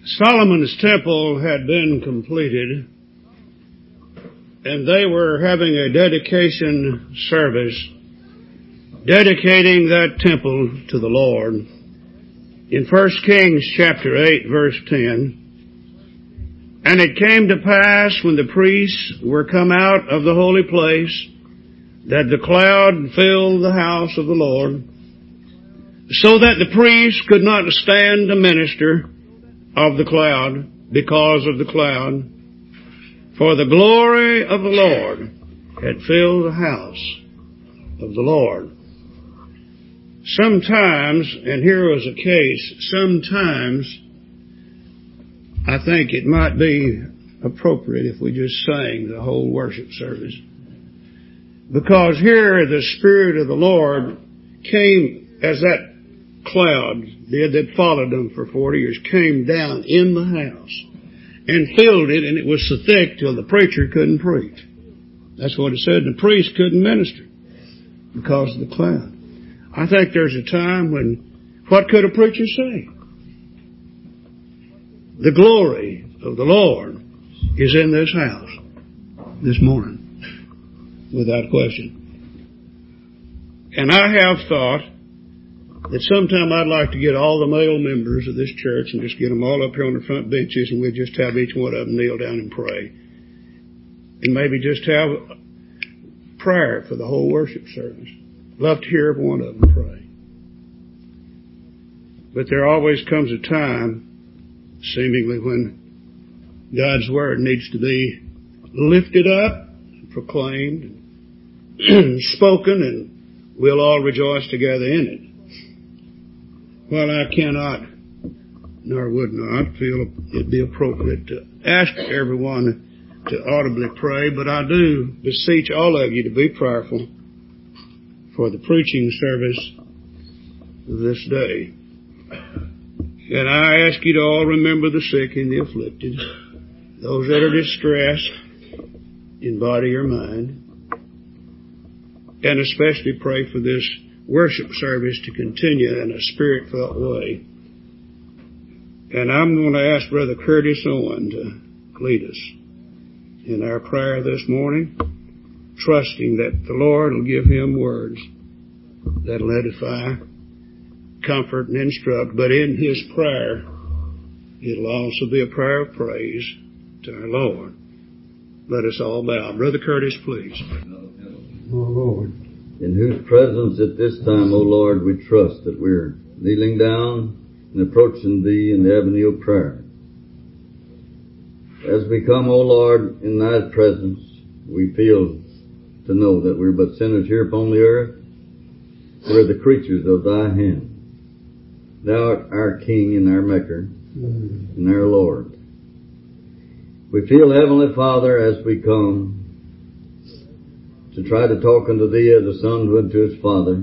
Solomon's temple had been completed, and they were having a dedication service, dedicating that temple to the Lord. In 1 Kings chapter 8, verse 10, "And it came to pass, when the priests were come out of the holy place, that the cloud filled the house of the Lord, so that the priests could not stand to minister of the cloud, because of the cloud. For the glory of the Lord had filled the house of the Lord." Sometimes, and here was a case, sometimes I think it might be appropriate if we just sang the whole worship service. Because here the Spirit of the Lord came as that cloud did that followed them for 40 years, came down in the house and filled it, and it was so thick till the preacher couldn't preach. That's what it said. The priest couldn't minister because of the cloud. I think there's a time when, what could a preacher say? The glory of the Lord is in this house this morning, without question. And I have thought that sometime I'd like to get all the male members of this church and just get them all up here on the front benches, and we'd just have each one of them kneel down and pray. And maybe just have prayer for the whole worship service. Love to hear every one of them pray. But there always comes a time, seemingly, when God's Word needs to be lifted up, proclaimed, and spoken, and we'll all rejoice together in it. Well, I cannot, nor would not, feel it be appropriate to ask everyone to audibly pray, but I do beseech all of you to be prayerful for the preaching service this day. And I ask you to all remember the sick and the afflicted, those that are distressed in body or mind, and especially pray for this worship service to continue in a spirit-filled way. And I'm going to ask Brother Curtis Owen to lead us in our prayer this morning, trusting that the Lord will give him words that will edify, comfort, and instruct. But in his prayer, it'll also be a prayer of praise to our Lord. Let us all bow. Brother Curtis, please. Oh, Lord, in whose presence at this time, O Lord, we trust that we're kneeling down and approaching Thee in the avenue of prayer. As we come, O Lord, in Thy presence, we feel to know that we're but sinners here upon the earth. We're the creatures of Thy hand. Thou art our King and our Maker and our Lord. We feel, Heavenly Father, as we come to try to talk unto Thee as a son would to his father,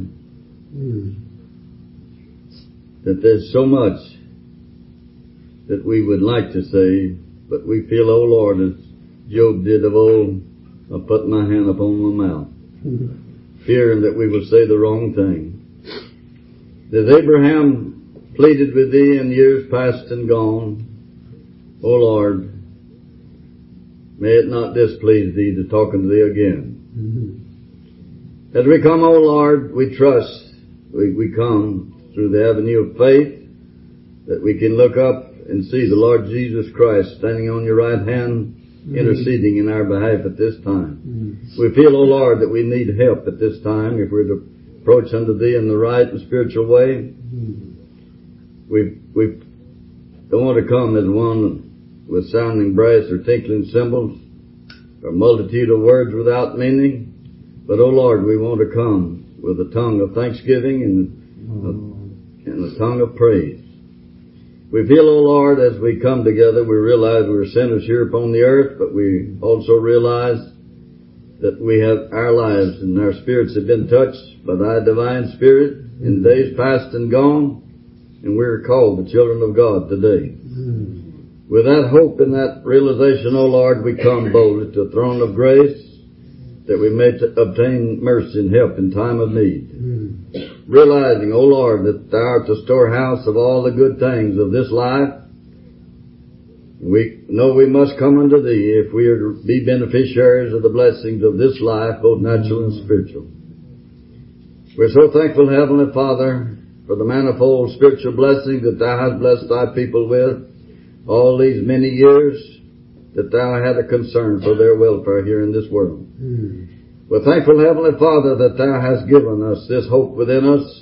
that there's so much that we would like to say, but we feel, O Lord, as Job did of old, I put my hand upon my mouth, fearing that we will say the wrong thing. As Abraham pleaded with Thee in years past and gone, O Lord, may it not displease Thee to talk unto Thee again. As we come, O Lord, we trust, we come through the avenue of faith, that we can look up and see the Lord Jesus Christ standing on your right hand, interceding in our behalf at this time. We feel, O Lord, that we need help at this time if we're to approach unto Thee in the right and spiritual way. We don't want to come as one with sounding brass or tinkling cymbals, or a multitude of words without meaning. But, O Lord, we want to come with a tongue of thanksgiving and a tongue of praise. We feel, O Lord, as we come together, we realize we're sinners here upon the earth, but we also realize that we have our lives and our spirits have been touched by Thy divine Spirit in days past and gone, and we're called the children of God today. With that hope and that realization, O Lord, we come boldly to the throne of grace, that we may obtain mercy and help in time of need. Realizing, O Lord, that Thou art the storehouse of all the good things of this life, We know we must come unto Thee if we are to be beneficiaries of the blessings of this life, both natural and spiritual. We're so thankful, Heavenly Father, for the manifold spiritual blessings that Thou hast blessed Thy people with all these many years, that Thou had a concern for their welfare here in this world. We're thankful, Heavenly Father, that Thou hast given us this hope within us,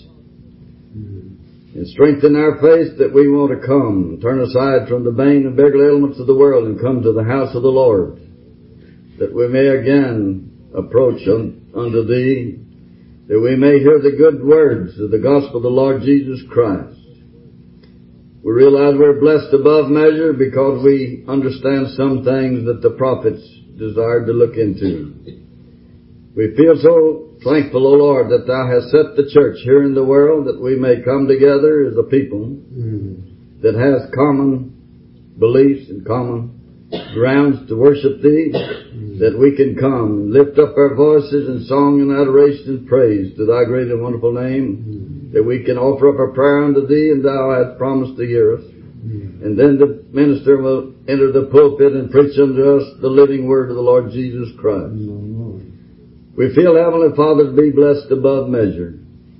and strengthen our faith that we want to come, turn aside from the vain and beggarly elements of the world and come to the house of the Lord, that we may again approach unto Thee, that we may hear the good words of the gospel of the Lord Jesus Christ. We realize we're blessed above measure because we understand some things that the prophets desired to look into. We feel so thankful, O Lord, that Thou hast set the church here in the world that we may come together as a people that has common beliefs and common grounds to worship Thee, that we can come and lift up our voices in song and adoration and praise to Thy great and wonderful name, that we can offer up a prayer unto Thee, and Thou hast promised to hear us. And then the minister will enter the pulpit and preach unto us the living word of the Lord Jesus Christ. We feel, Heavenly Father, to be blessed above measure.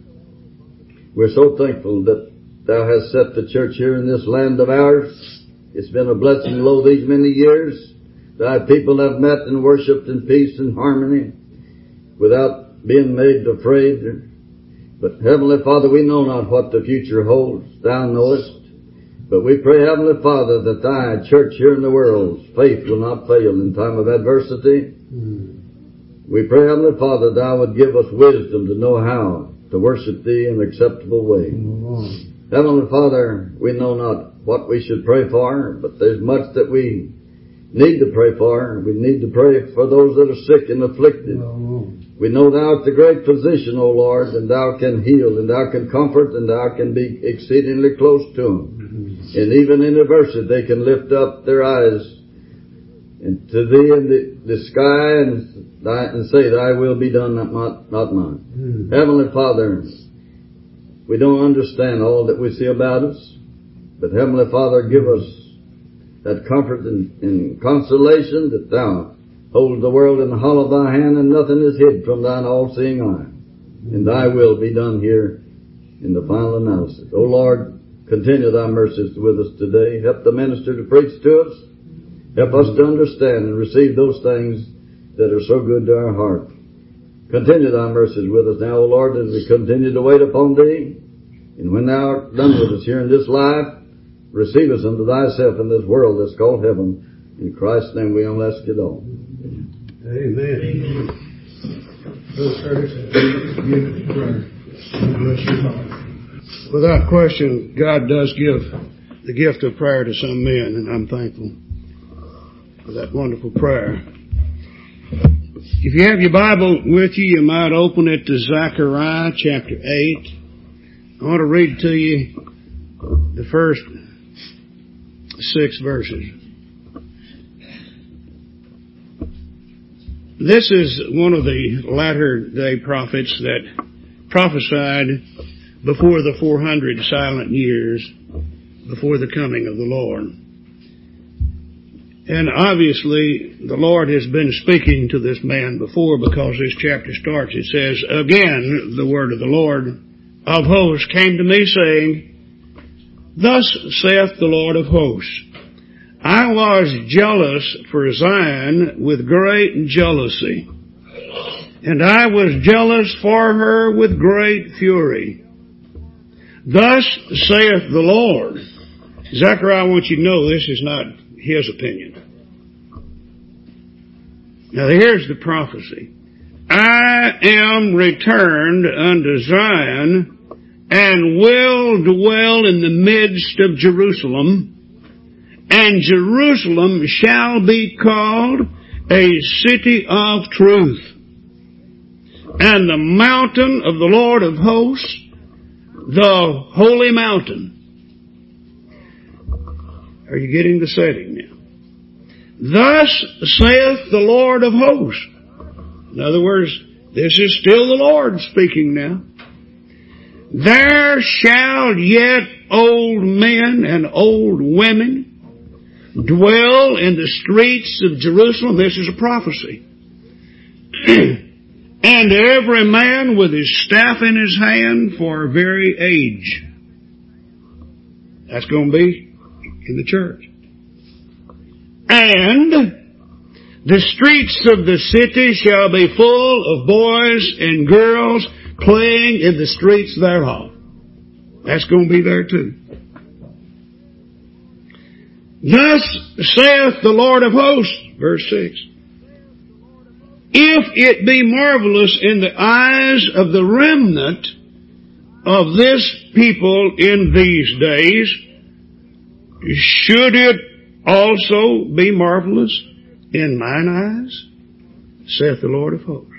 We're so thankful that Thou hast set the church here in this land of ours. It's been a blessing, lo, these many years. Thy people have met and worshipped in peace and harmony without being made afraid. But, Heavenly Father, we know not what the future holds. Thou knowest. But we pray, Heavenly Father, that Thy church here in the world, faith will not fail in time of adversity. We pray, Heavenly Father, Thou would give us wisdom to know how to worship Thee in an acceptable way. Heavenly Father, we know not what we should pray for, but there's much that we need to pray for. We need to pray for those that are sick and afflicted. We know Thou art the great physician, O Lord, and Thou can heal, and Thou can comfort, and Thou can be exceedingly close to them. And even in adversity, they can lift up their eyes and to Thee in the sky and say, Thy will be done, not mine. Heavenly Father, we don't understand all that we see about us, but Heavenly Father, give us that comfort and consolation that Thou hold the world in the hollow of Thy hand, and nothing is hid from Thine all-seeing eye. And Thy will be done here in the final analysis. O Lord, continue Thy mercies with us today. Help the minister to preach to us. Help us to understand and receive those things that are so good to our heart. Continue Thy mercies with us now, O Lord, as we continue to wait upon Thee. And when Thou art done with us here in this life, receive us unto Thyself in this world that's called heaven. In Christ's name we only ask it all. Amen. Brother Curtis, give it to prayer. Bless your heart. Without question, God does give the gift of prayer to some men, and I'm thankful for that wonderful prayer. If you have your Bible with you, you might open it to Zechariah chapter 8. I want to read to you the first 6 verses. This is one of the latter-day prophets that prophesied before the 400 silent years, before the coming of the Lord. And obviously, the Lord has been speaking to this man before, because this chapter starts. It says, Again, the word of the Lord of hosts came to me, saying, Thus saith the Lord of hosts, I was jealous for Zion with great jealousy, and I was jealous for her with great fury. Thus saith the Lord. Zechariah wants you to know this is not his opinion. Now here's the prophecy. I am returned unto Zion, and will dwell in the midst of Jerusalem, and Jerusalem shall be called a city of truth, and the mountain of the Lord of hosts, the holy mountain. Are you getting the setting now? Thus saith the Lord of hosts. In other words, this is still the Lord speaking now. There shall yet old men and old women dwell in the streets of Jerusalem. This is a prophecy. And every man with his staff in his hand for very age. That's going to be in the church. And the streets of the city shall be full of boys and girls playing in the streets thereof. That's going to be there too. Thus saith the Lord of hosts, verse 6, if it be marvelous in the eyes of the remnant of this people in these days, should it also be marvelous in mine eyes, saith the Lord of hosts.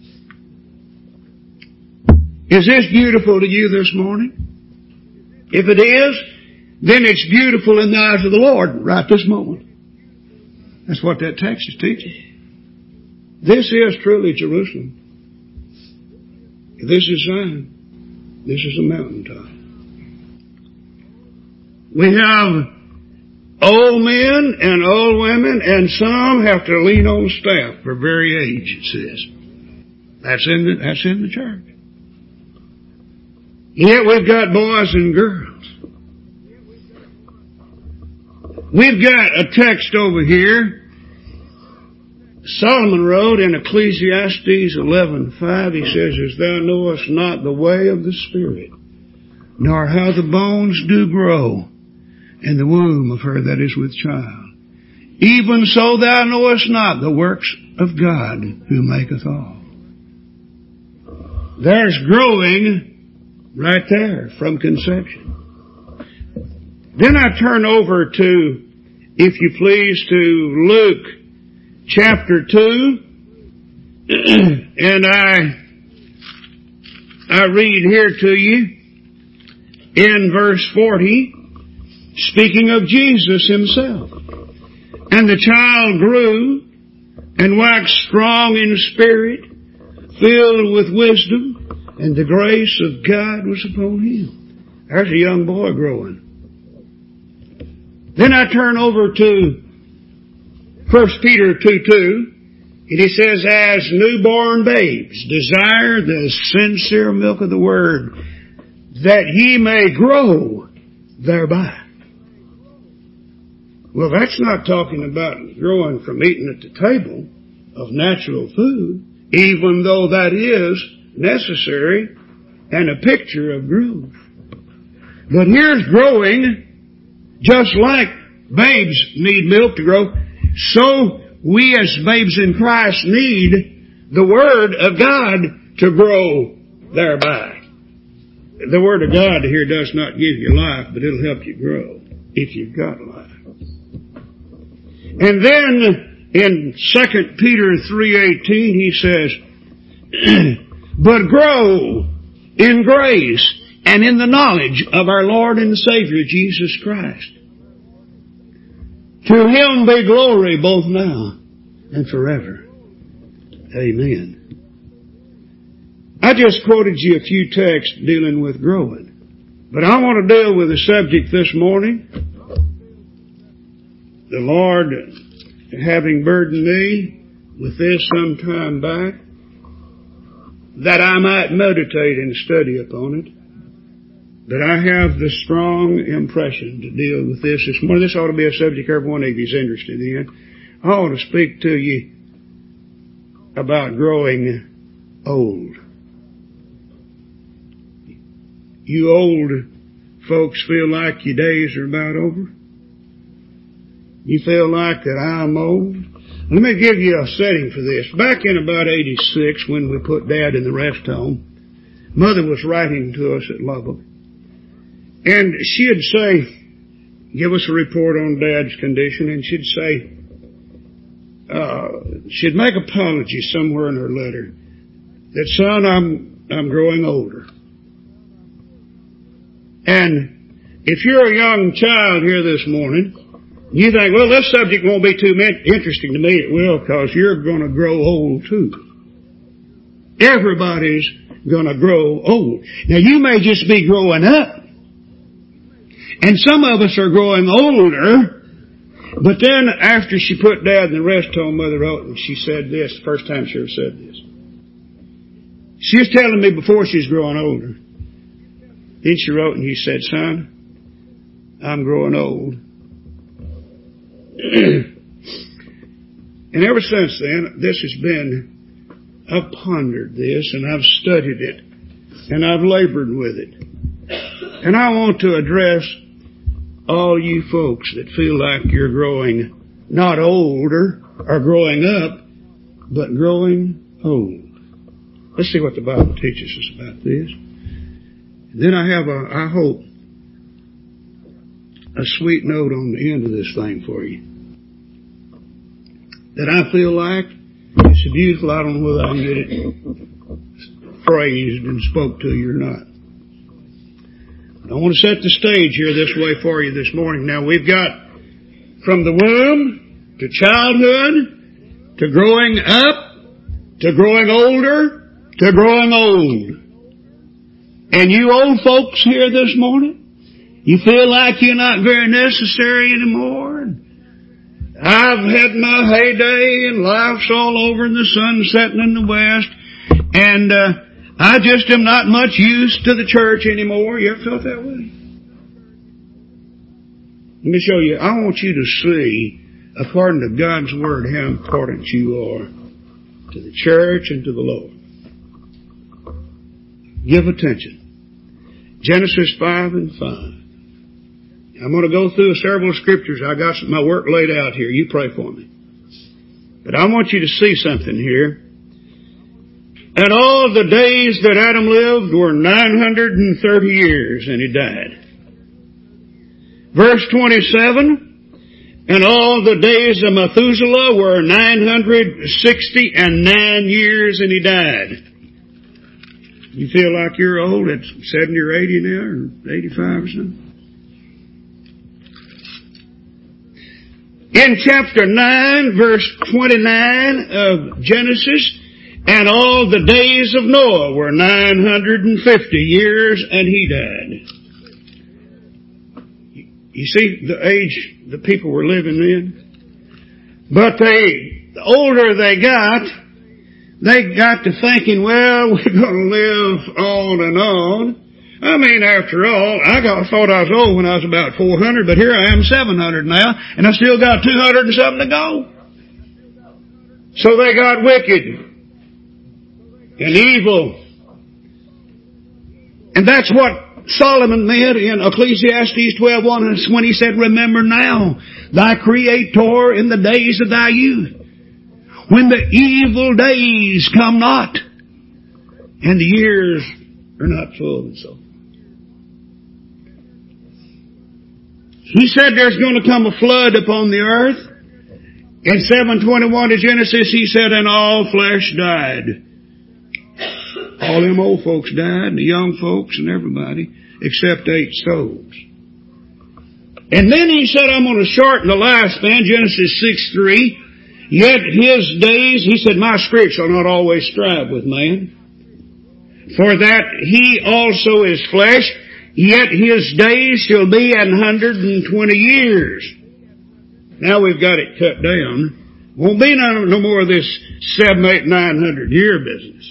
Is this beautiful to you this morning? If it is, then it's beautiful in the eyes of the Lord right this moment. That's what that text is teaching. This is truly Jerusalem. This is Zion. This is a mountaintop. We have old men and old women, and some have to lean on staff for very age, it says. That's in the church. Yet we've got boys and girls. We've got a text over here. Solomon wrote in Ecclesiastes 11:5, he says, as thou knowest not the way of the Spirit, nor how the bones do grow in the womb of her that is with child, even so thou knowest not the works of God who maketh all. There's growing right there from conception. Then I turn over to, if you please, to Luke chapter 2, and I read here to you in verse 40, speaking of Jesus himself. And the child grew and waxed strong in spirit, filled with wisdom, and the grace of God was upon him. There's a young boy growing. Then I turn over to 1 Peter 2:2, and he says, as newborn babes, desire the sincere milk of the word, that ye may grow thereby. Well, that's not talking about growing from eating at the table of natural food, even though that is necessary and a picture of growth. But here's growing, just like babes need milk to grow, so we as babes in Christ need the Word of God to grow thereby. The Word of God here does not give you life, but it'll help you grow if you've got life. And then in 2 Peter 3:18 he says, but grow in grace and in the knowledge of our Lord and Savior Jesus Christ. To him be glory both now and forever. Amen. I just quoted you a few texts dealing with growing. But I want to deal with a subject this morning. The Lord having burdened me with this some time back, that I might meditate and study upon it. But I have the strong impression to deal with this morning. This ought to be a subject every one of you is interested in. I want to speak to you about growing old. You old folks feel like your days are about over? You feel like that I'm old? Let me give you a setting for this. Back in about 86, when we put Dad in the rest home, Mother was writing to us at Lubbock. And she'd say, give us a report on Dad's condition, and she'd say, she'd make apology somewhere in her letter that, son, I'm growing older. And if you're a young child here this morning, you think, well, this subject won't be too interesting to me. It will, because you're going to grow old too. Everybody's going to grow old. Now, you may just be growing up. And some of us are growing older. But then after she put Dad and the rest told Mother Oaten, she said this, the first time she ever said this. She was telling me before she was growing older. Then she wrote and he said, son, I'm growing old. And ever since then, this has been, I've pondered this and I've studied it and I've labored with it. And I want to address all you folks that feel like you're growing not older or growing up, but growing old. Let's see what the Bible teaches us about this. Then I have I hope, a sweet note on the end of this thing for you. That I feel like it's so beautiful, I don't know whether I can get it phrased and spoke to you or not. I want to set the stage here this way for you this morning. Now we've got from the womb to childhood to growing up to growing older to growing old. And you old folks here this morning, you feel like you're not very necessary anymore. I've had my heyday and life's all over and the sun's setting in the west. And I just am not much use to the church anymore. You ever felt that way? Let me show you. I want you to see, according to God's Word, how important you are to the church and to the Lord. Give attention. Genesis 5 and 5. I'm going to go through several scriptures. I got my work laid out here. You pray for me. But I want you to see something here. And all the days that Adam lived were 930 years, and he died. Verse 27, and all the days of Methuselah were 969 years, and he died. You feel like you're old at 70 or 80 now, or 85 or something? In chapter 9, verse 29 of Genesis, and all the days of Noah were 950 years, and he died. You see the age the people were living in? But the older they got to thinking, well, we're going to live on and on. I mean, after all, I thought I was old when I was about 400, but here I am 700 now, and I still got 200 and something to go. So they got wicked and evil. And that's what Solomon meant in Ecclesiastes 12:1 when he said, remember now thy Creator in the days of thy youth, when the evil days come not, and the years are not full, and so. He said there's going to come a flood upon the earth. In 7:21 of Genesis, he said, and all flesh died. All them old folks died, and the young folks and everybody, except 8 souls. And then he said, I'm going to shorten the lifespan, Genesis 6:3. Yet his days, he said, my spirit shall not always strive with man. For that he also is flesh, yet his days shall be 120 years. Now we've got it cut down. Won't be no more of this 700, 800, 900 year business.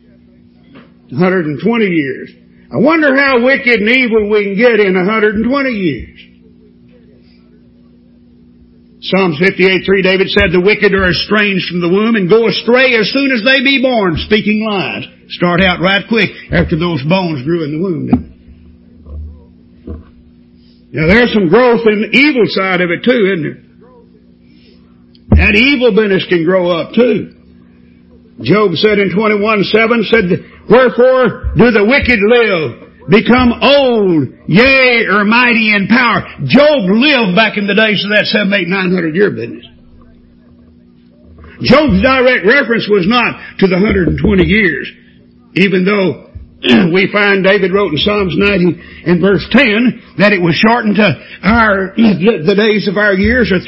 120 years. I wonder how wicked and evil we can get in 120 years. Psalms 58:3, David said, the wicked are estranged from the womb and go astray as soon as they be born, speaking lies. Start out right quick after those bones grew in the womb. Now there's some growth in the evil side of it too, isn't there? That evil business can grow up too. Job said in 21:7, said, wherefore do the wicked live? Become old, yea, or mighty in power. Job lived back in the days of that 700, 800, 900 year business. Job's direct reference was not to the 120 years, even though we find David wrote in Psalms 90 and verse 10 that it was shortened to the days of our years are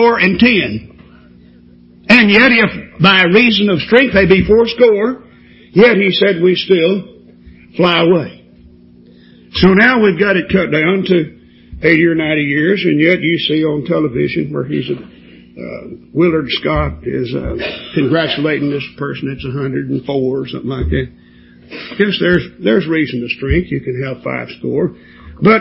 70 and 10. And yet if by reason of strength they be 80, yet he said we still fly away. So now we've got it cut down to 80 or 90 years, and yet you see on television where Willard Scott is congratulating this person that's 104 or something like that. Yes, there's reason to strength. You can have 5 score. But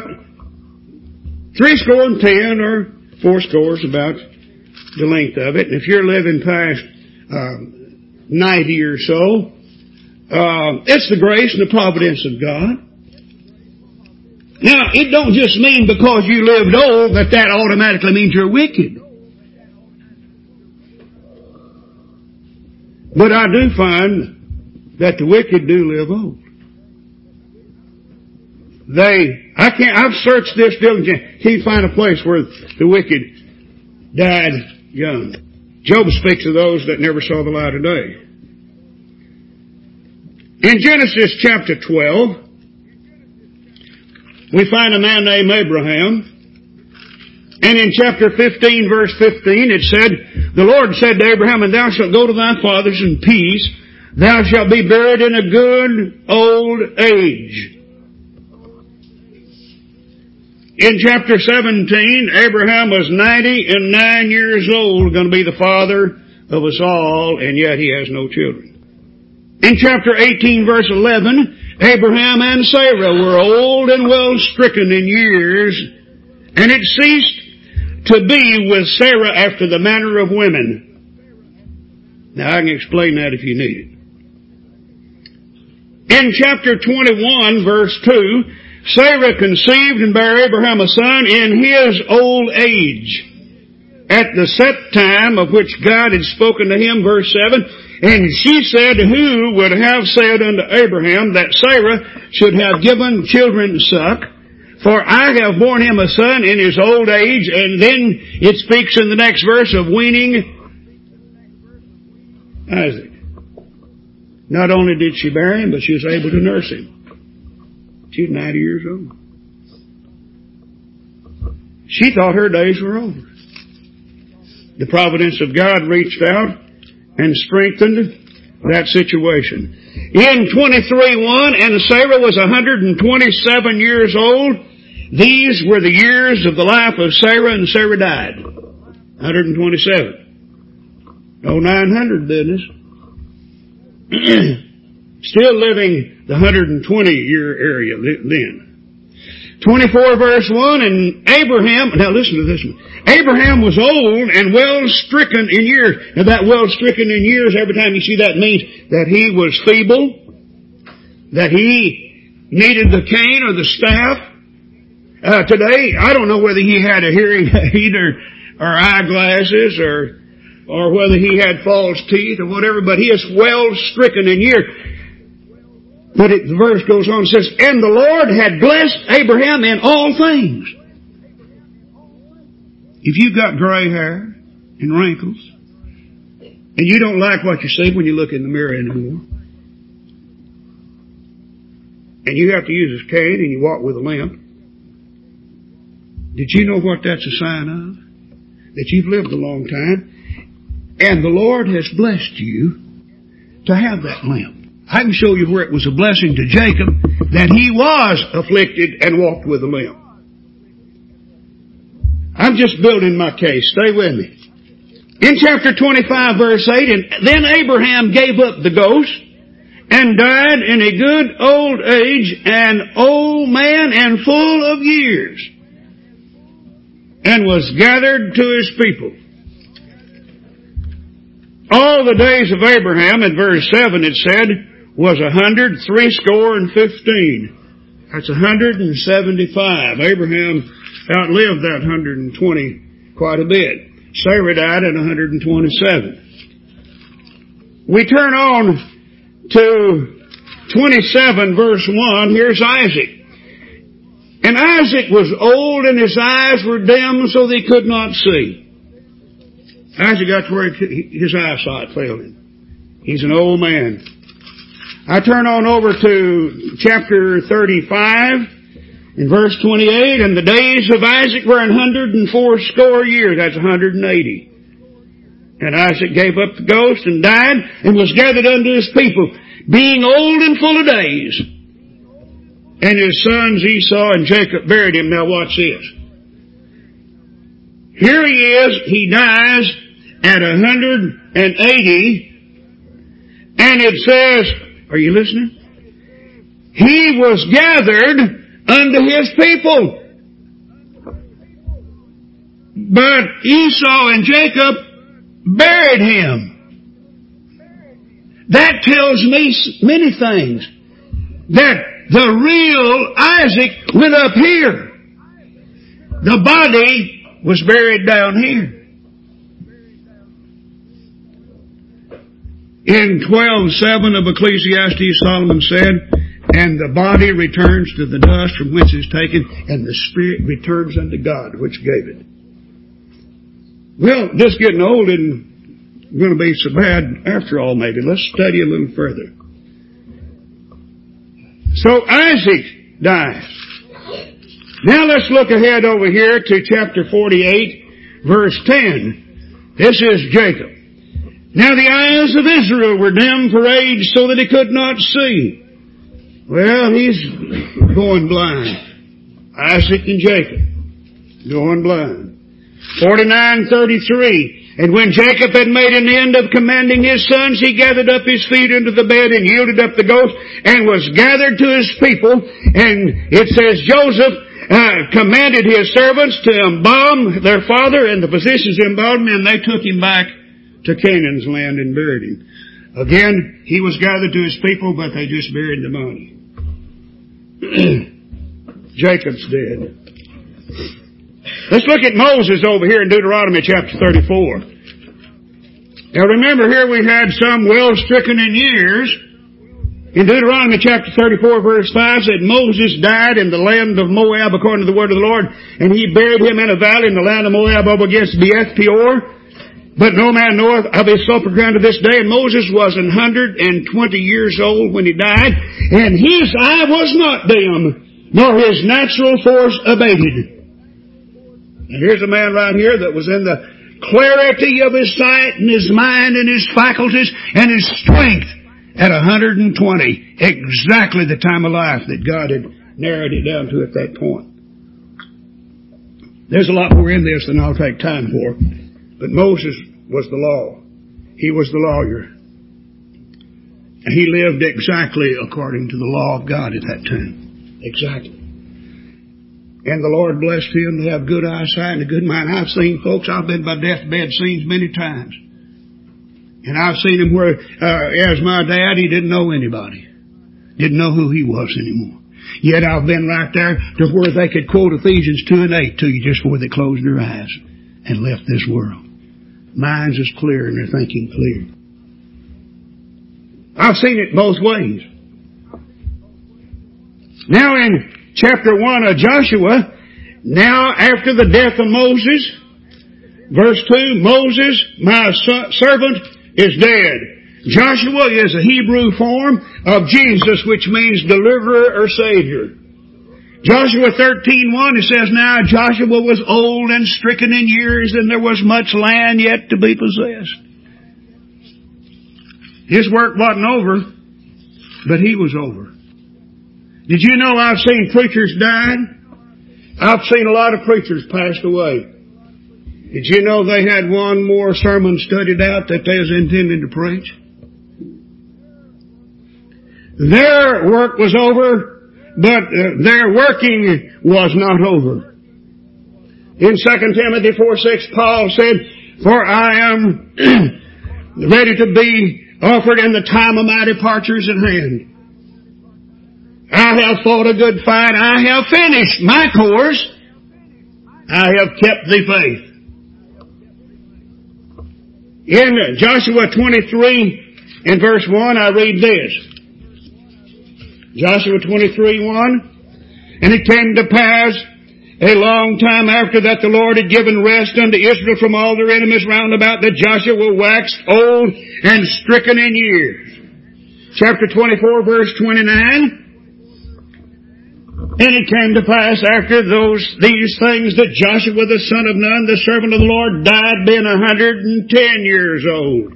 70 or 80 is about the length of it. And if you're living past 90 or so, it's the grace and the providence of God. Now, it don't just mean because you lived old that automatically means you're wicked. But I do find that the wicked do live old. I've searched this diligently. Can't find a place where the wicked died young. Job speaks of those that never saw the light of day. In Genesis chapter 12, we find a man named Abraham. And in chapter 15, verse 15, it said, the Lord said to Abraham, and thou shalt go to thy fathers in peace. Thou shalt be buried in a good old age. In chapter 17, Abraham was 99 years old, going to be the father of us all, and yet he has no children. In chapter 18, verse 11, Abraham and Sarah were old and well stricken in years, and it ceased to be with Sarah after the manner of women. Now I can explain that if you need it. In chapter 21, verse 2, Sarah conceived and bare Abraham a son in his old age, at the set time of which God had spoken to him, verse 7, and she said, who would have said unto Abraham that Sarah should have given children suck? For I have borne him a son in his old age. And then it speaks in the next verse of weaning Isaac. Not only did she bear him, but she was able to nurse him. She was 90 years old. She thought her days were over. The providence of God reached out and strengthened that situation. In 23:1, and Sarah was 127 years old. These were the years of the life of Sarah, and Sarah died. 127. No 900 business. Still living the 120-year area then. 24 verse 1, and Abraham, now listen to this one. Abraham was old and well stricken in years. Now that well stricken in years, every time you see that means that he was feeble, that he needed the cane or the staff. Today, I don't know whether he had a hearing aid or eyeglasses or whether he had false teeth or whatever, but he is well stricken in years. But the verse goes on and says, and the Lord had blessed Abraham in all things. If you've got gray hair and wrinkles, and you don't like what you see when you look in the mirror anymore, and you have to use a cane and you walk with a limp, did you know what that's a sign of? That you've lived a long time, and the Lord has blessed you to have that limp. I can show you where it was a blessing to Jacob that he was afflicted and walked with a limp. I'm just building my case. Stay with me. In chapter 25, verse 8, and then Abraham gave up the ghost and died in a good old age, an old man and full of years, and was gathered to his people. All the days of Abraham, in verse 7 it said, was 100 That's 175. Abraham outlived that 120 quite a bit. Sarah died at 127. We turn on to 27 verse 1. Here's Isaac. And Isaac was old and his eyes were dim so they could not see. Isaac got to where his eyesight failed him. He's an old man. I turn on over to chapter 35 in verse 28, and the days of Isaac were 180 years. That's 180. And Isaac gave up the ghost and died and was gathered unto his people, being old and full of days. And his sons Esau and Jacob buried him. Now watch this. Here he is, he dies at 180, and it says, are you listening? He was gathered unto his people. But Esau and Jacob buried him. That tells me many things. That the real Isaac went up here. The body was buried down here. In 12:7 of Ecclesiastes, Solomon said, and the body returns to the dust from whence it is taken, and the spirit returns unto God, which gave it. Well, just getting old isn't going to be so bad after all, maybe. Let's study a little further. So Isaac dies. Now let's look ahead over here to chapter 48, verse 10. This is Jacob. Now the eyes of Israel were dim for age so that he could not see. Well, he's going blind. Isaac and Jacob going blind. 49:33. And when Jacob had made an end of commanding his sons, he gathered up his feet into the bed and yielded up the ghost and was gathered to his people. And it says Joseph commanded his servants to embalm their father, and the physicians embalmed him, and they took him back to Canaan's land and buried him. Again, he was gathered to his people, but they just buried the body. Jacob's dead. Let's look at Moses over here in Deuteronomy chapter 34. Now remember, here we had some well-stricken in years. In Deuteronomy chapter 34 verse 5 said, Moses died in the land of Moab according to the word of the Lord, and he buried him in a valley in the land of Moab over against Beth Peor. But no man knoweth of his sepulchre unto this day. And Moses was 120 years old when he died, and his eye was not dim, nor his natural force abated. And here's a man right here that was in the clarity of his sight and his mind and his faculties and his strength at 120. Exactly the time of life that God had narrowed it down to at that point. There's a lot more in this than I'll take time for. But Moses was the law. He was the lawyer. And he lived exactly according to the law of God at that time. Exactly. And the Lord blessed him to have good eyesight and a good mind. I've seen folks, I've been by deathbed scenes many times. And I've seen him where, as my dad, he didn't know anybody. Didn't know who he was anymore. Yet I've been right there to where they could quote Ephesians 2:8 to you just before they closed their eyes and left this world. Minds is clear and they're thinking clear. I've seen it both ways. Now in chapter 1 of Joshua, now after the death of Moses, verse 2, Moses, my servant, is dead. Joshua is a Hebrew form of Jesus, which means deliverer or savior. Joshua 13:1, it says, now Joshua was old and stricken in years, and there was much land yet to be possessed. His work wasn't over, but he was over. Did you know I've seen preachers die? I've seen a lot of preachers passed away. Did you know they had one more sermon studied out that they was intending to preach? Their work was over, but their working was not over. In 2 Timothy 4:6, Paul said, for I am ready to be offered, and the time of my departure is at hand. I have fought a good fight. I have finished my course. I have kept the faith. In Joshua 23 and verse 1, I read this. Joshua 23:1, and it came to pass a long time after that the Lord had given rest unto Israel from all their enemies round about, that Joshua waxed old and stricken in years. Chapter 24 verse 29, and it came to pass after these things that Joshua the son of Nun, the servant of the Lord, died being 110 years old.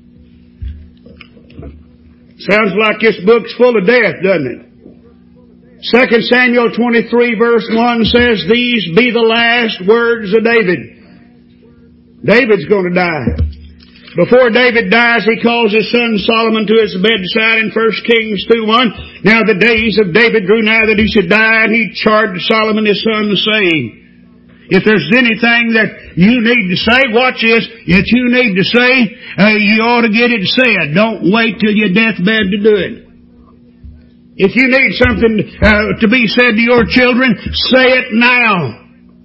Sounds like this book's full of death, doesn't it? 2 Samuel 23 verse 1 says, these be the last words of David. David's going to die. Before David dies, he calls his son Solomon to his bedside in 1 Kings 2:1. Now the days of David drew nigh that he should die, and he charged Solomon his son, saying, if there's anything that you need to say, watch this, that you need to say, you ought to get it said. Don't wait till your deathbed to do it. If you need something to be said to your children, say it now.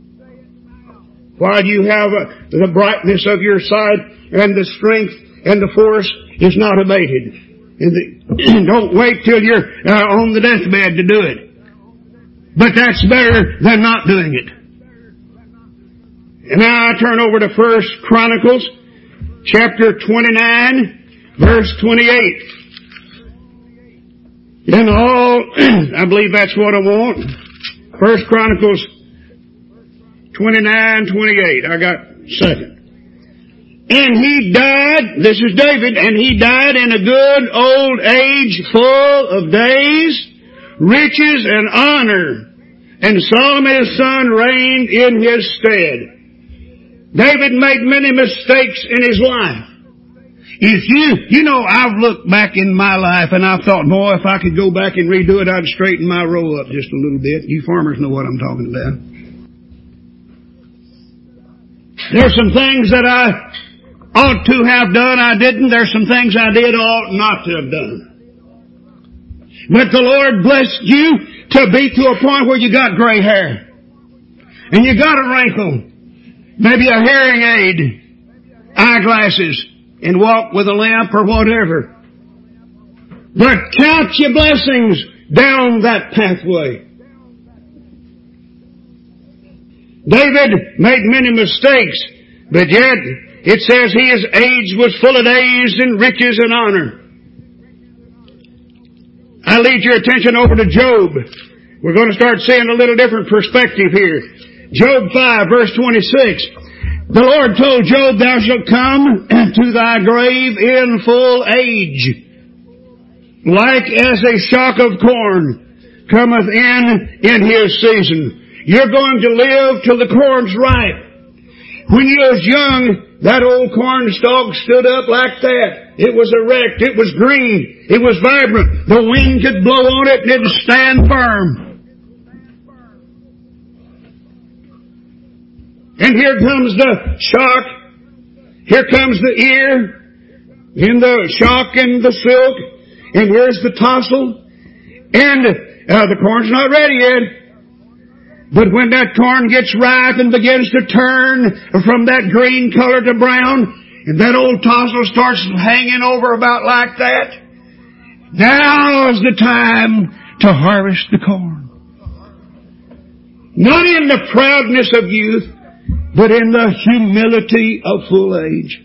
While you have the brightness of your sight and the strength and the force is not abated. And don't wait till you're on the deathbed to do it. But that's better than not doing it. And now I turn over to 1 Chronicles chapter 29 verse 28. And I believe that's what I want. 1 Chronicles 29:28. I got second. And he died, this is David, and he died in a good old age, full of days, riches, and honor. And Solomon his son reigned in his stead. David made many mistakes in his life. I've looked back in my life and I've thought, boy, if I could go back and redo it, I'd straighten my row up just a little bit. You farmers know what I'm talking about. There's some things that I ought to have done, I didn't. There's some things I did ought not to have done. But the Lord blessed you to be to a point where you got gray hair. And you got a wrinkle. Maybe a hearing aid, eyeglasses, and walk with a limp or whatever. But count your blessings down that pathway. David made many mistakes, but yet it says his age was full of days and riches and honor. I lead your attention over to Job. We're going to start seeing a little different perspective here. Job 5 verse 26. The Lord told Job, thou shalt come to thy grave in full age, like as a shock of corn cometh in his season. You're going to live till the corn's ripe. When you was young, that old corn stalk stood up like that. It was erect. It was green. It was vibrant. The wind could blow on it and it'd stand firm. And here comes the shock. Here comes the ear. And the shock and the silk. And where's the tassel? And the corn's not ready yet. But when that corn gets ripe and begins to turn from that green color to brown, and that old tassel starts hanging over about like that, now is the time to harvest the corn. Not in the proudness of youth, but in the humility of full age.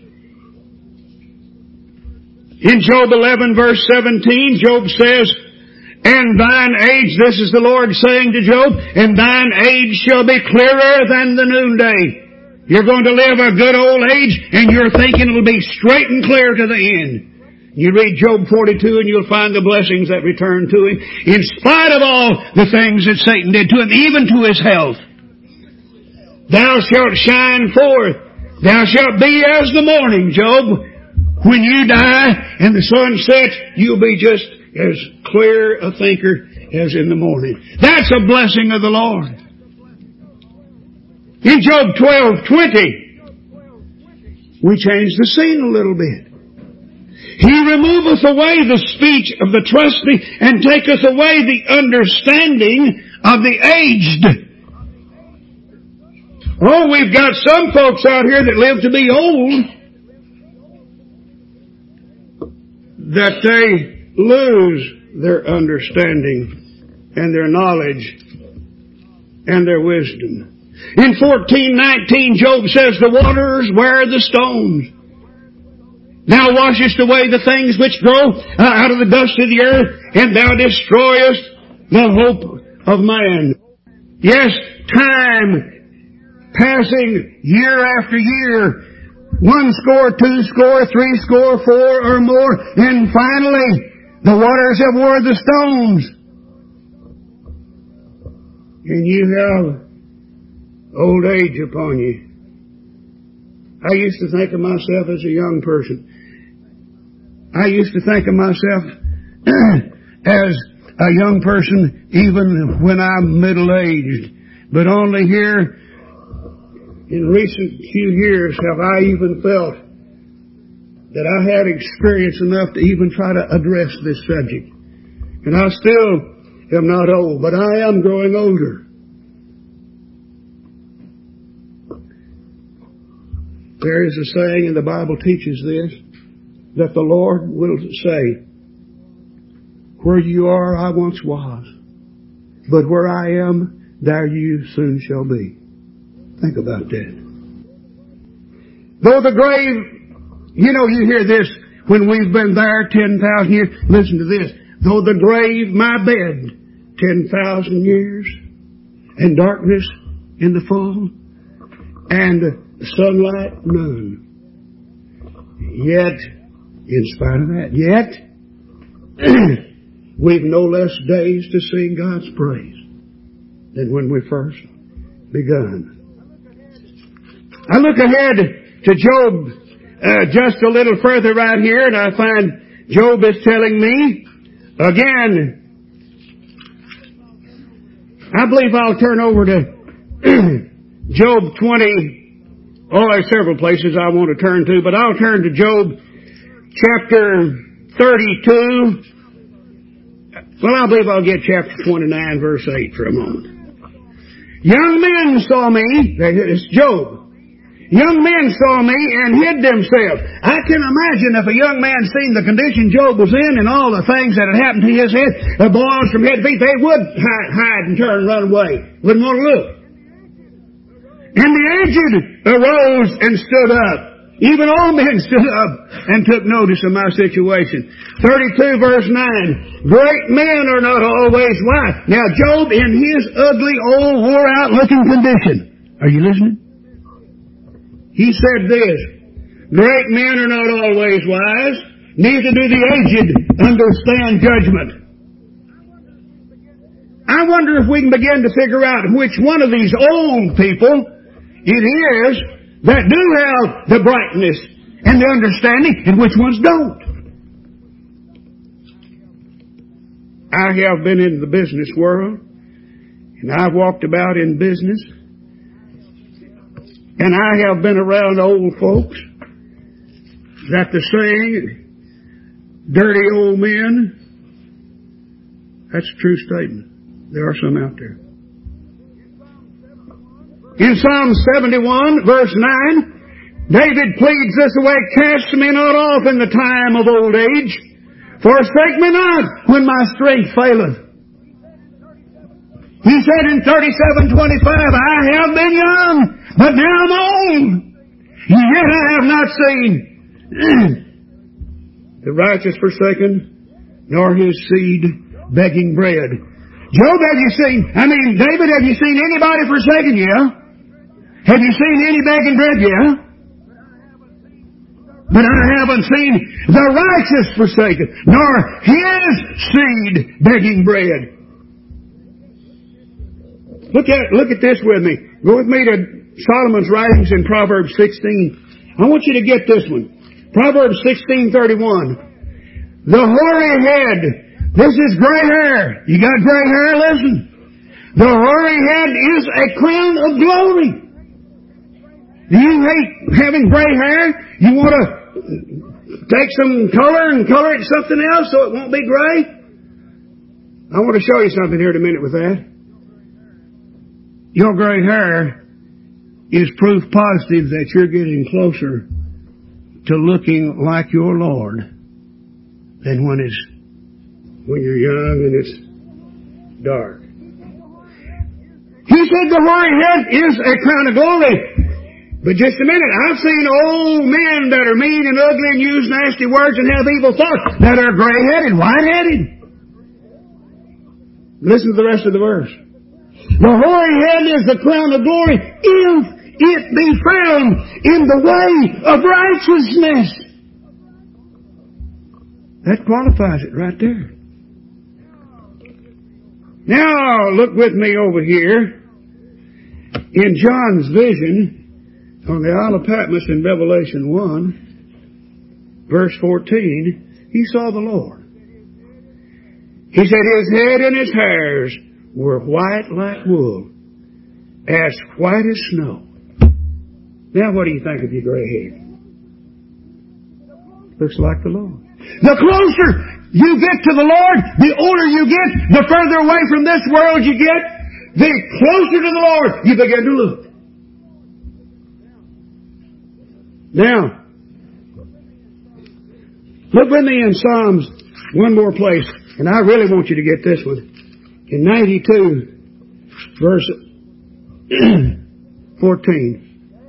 In Job 11 verse 17, Job says, and thine age, this is the Lord saying to Job, and thine age shall be clearer than the noonday. You're going to live a good old age, and you're thinking it'll be straight and clear to the end. You read Job 42 and you'll find the blessings that return to him, in spite of all the things that Satan did to him, even to his health. Thou shalt shine forth. Thou shalt be as the morning, Job. When you die and the sun sets, you'll be just as clear a thinker as in the morning. That's a blessing of the Lord. In Job 12:20, we change the scene a little bit. He removeth away the speech of the trusty and taketh away the understanding of the aged. Oh, we've got some folks out here that live to be old, that they lose their understanding and their knowledge and their wisdom. In 14:19, Job says, the waters wear the stones. Thou washest away the things which grow out of the dust of the earth, and thou destroyest the hope of man. Yes, time passing year after year, 1 score, 2 score, 3 score, 4 or more, and finally the waters have wore the stones. and you have old age upon you. I used to think of myself as a young person. I used to think of myself as a young person even when I'm middle-aged. But only here in recent few years have I even felt that I had experience enough to even try to address this subject. And I still am not old, but I am growing older. There is a saying, and the Bible teaches this, that the Lord will say, "Where you are, I once was, but where I am, there you soon shall be." Think about that. Though the grave, you hear this when we've been there 10,000 years. Listen to this. Though the grave my bed 10,000 years, and darkness in the full, and sunlight none. Yet, in spite of that, we've no less days to sing God's praise than when we first begun. I look ahead to Job just a little further right here, and I find Job is telling me, again, I believe I'll turn over to Job 20. Oh, there's several places I want to turn to, but I'll turn to Job chapter 32. Well, I believe I'll get chapter 29, verse 8 for a moment. Young men saw me, it's Job. Young men saw me and hid themselves. I can imagine if a young man seen the condition Job was in and all the things that had happened to his head, the boils from head to feet, they would hide and turn and run away. Wouldn't want to look. And the aged arose and stood up. Even old men stood up and took notice of my situation. 32 verse 9. Great men are not always wise. Now Job in his ugly, old, wore-out looking condition. Are you listening? He said this, great men are not always wise, neither do the aged understand judgment. I wonder if we can begin to figure out which one of these old people it is that do have the brightness and the understanding and which ones don't. I have been in the business world and I've walked about in business. And I have been around old folks that the saying, dirty old men, that's a true statement. There are some out there. In Psalm 71, verse 9, David pleads this way, cast me not off in the time of old age, forsake me not when my strength faileth. He said in 37:25, I have been young, but now I'm old. Yet I have not seen the righteous forsaken, nor his seed begging bread. Job, David, have you seen anybody forsaken? Yeah. Have you seen any begging bread? Yeah. But I haven't seen the righteous forsaken, nor his seed begging bread. Look at this with me. Go with me to Solomon's writings in Proverbs 16. I want you to get this one. Proverbs 16:31. The hoary head. This is gray hair. You got gray hair? Listen. The hoary head is a crown of glory. Do you hate having gray hair? You want to take some color and color it something else so it won't be gray? I want to show you something here in a minute with that. Your gray hair is proof positive that you're getting closer to looking like your Lord than when you're young and it's dark. He said the hoary head is a crown of glory. But just a minute, I've seen old men that are mean and ugly and use nasty words and have evil thoughts that are gray-headed, white-headed. Listen to the rest of the verse. The hoary head is the crown of glory if it be found in the way of righteousness. That qualifies it right there. Now, look with me over here. In John's vision on the Isle of Patmos in Revelation 1, verse 14, he saw the Lord. He said his head and his hairs were white like wool, as white as snow. Now what do you think of your gray hair? Looks like the Lord. The closer you get to the Lord, the older you get, the further away from this world you get, the closer to the Lord you begin to look. Now, look with me in Psalms, one more place, and I really want you to get this one. In 92, verse 14.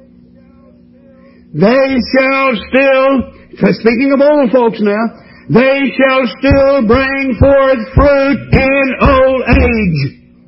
They shall still, speaking of old folks now, they shall still bring forth fruit in old age.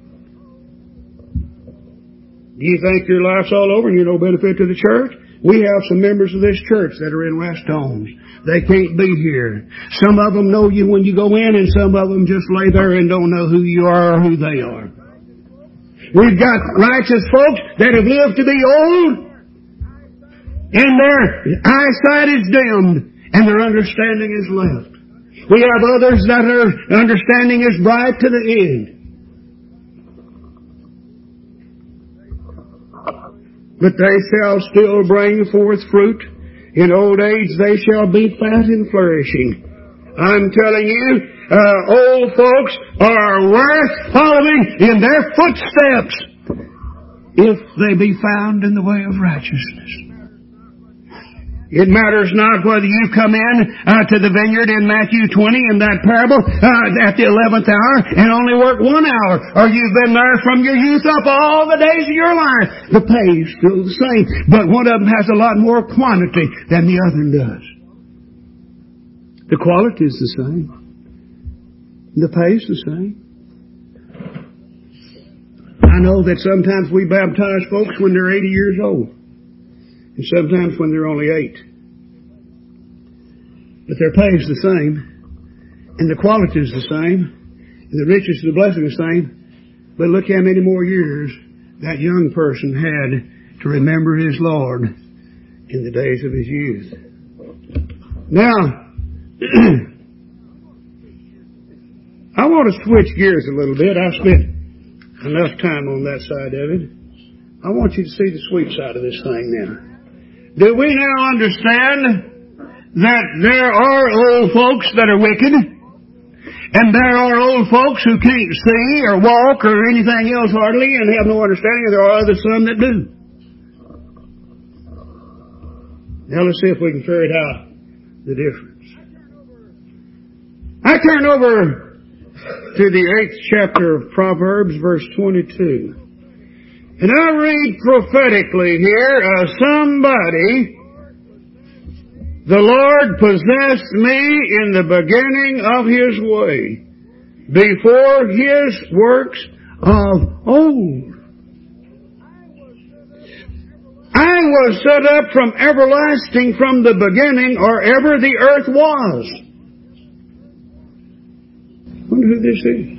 Do you think your life's all over and you're no benefit to the church? We have some members of this church that are in West Homes. They can't be here. Some of them know you when you go in, and some of them just lay there and don't know who you are or who they are. We've got righteous folks that have lived to be old, and their eyesight is dimmed, and their understanding is left. We have others that their understanding is bright to the end. But they shall still bring forth fruit. In old age they shall be fat and flourishing. I'm telling you, old folks are worth following in their footsteps if they be found in the way of righteousness. It matters not whether you come in to the vineyard in Matthew 20 in that parable at the 11th hour and only work 1 hour, or you've been there from your youth up all the days of your life. The pay is still the same, but one of them has a lot more quantity than the other does. The quality is the same. The pay is the same. I know that sometimes we baptize folks when they're 80 years old. And sometimes when they're only 8. But their pay is the same. And the quality is the same. And the riches of the blessing is the same. But look how many more years that young person had to remember his Lord in the days of his youth. Now, I want to switch gears a little bit. I spent enough time on that side of it. I want you to see the sweet side of this thing now. Do we now understand that there are old folks that are wicked? And there are old folks who can't see or walk or anything else hardly and have no understanding, and there are others some that do. Now let's see if we can figure out the difference. I turn over to the 8th chapter of Proverbs, verse 22. And I read prophetically here of somebody, the Lord possessed me in the beginning of His way, before His works of old. I was set up from everlasting, from the beginning, or ever the earth was. I wonder who this is.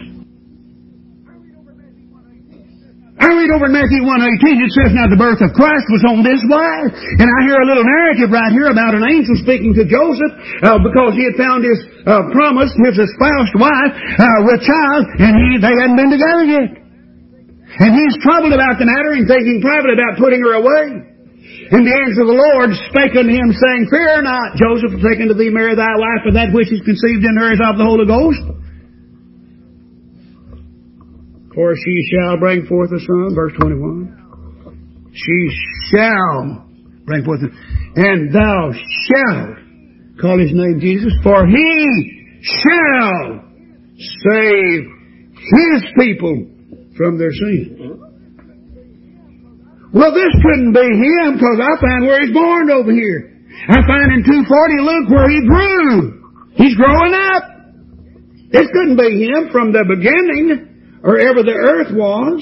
I read over in Matthew 1:18, it says, now the birth of Christ was on this wise. And I hear a little narrative right here about an angel speaking to Joseph because he had found his promised, his espoused wife with child, and they hadn't been together yet. And he's troubled about the matter and thinking privately about putting her away. And the angel of the Lord spake unto him, saying, fear not, Joseph, take unto thee Mary thy wife, for that which is conceived in her is of the Holy Ghost. For she shall bring forth a son, verse 21. She shall bring forth a son, and thou shalt call his name Jesus, for he shall save his people from their sins. Well, this couldn't be him, because I find where he's born over here. I find in 2:40 Luke where he grew. He's growing up. This couldn't be him from the beginning, or ever the earth was.